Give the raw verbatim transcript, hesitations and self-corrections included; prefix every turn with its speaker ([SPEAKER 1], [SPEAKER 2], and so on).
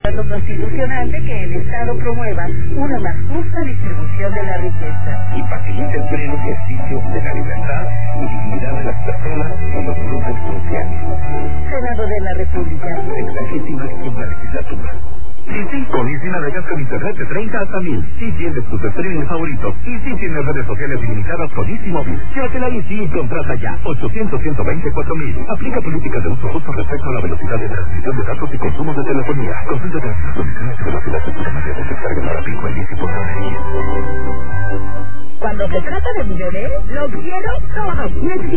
[SPEAKER 1] Lo constitucional de que el Estado promueva una más justa distribución de la riqueza
[SPEAKER 2] y facilite el pleno ejercicio de la libertad y dignidad de las personas y los grupos sociales.
[SPEAKER 1] Senado de la República.
[SPEAKER 2] Sexagésima quinta legislatura.
[SPEAKER 3] Sí, sí, con Easy navegas con internet de treinta hasta mil. Sí tienes tus streaming favoritos. Y sí tienes redes sociales ilimitadas con Easy Móvil. Llévatela Easy y contrata ya. ochocientos, ciento veinte, cuatro mil. Aplica políticas de uso justo respecto a la velocidad de transmisión de datos y consumo de telefonía. Consulta las condiciones y velocidad de programación de descarga para pico en Easy por
[SPEAKER 1] Cuando se trata de mi bebé, lo quiero todo.